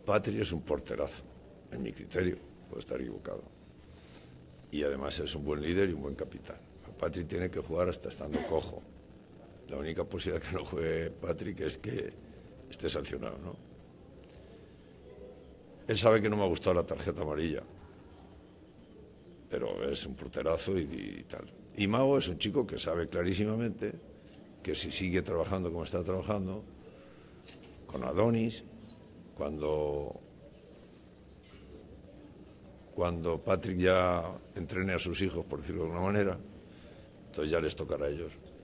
Patri es un porterazo, en mi criterio, puedo estar equivocado. Y además es un buen líder y un buen capitán. Patri tiene que jugar hasta estando cojo. La única posibilidad que no juegue Patrick es que esté sancionado, ¿no? Él sabe que no me ha gustado la tarjeta amarilla, pero es un porterazo y tal. Y Mago es un chico que sabe clarísimamente que si sigue trabajando como está trabajando, con Adonis, cuando Patrick ya entrene a sus hijos, por decirlo de alguna manera, entonces ya les tocará a ellos.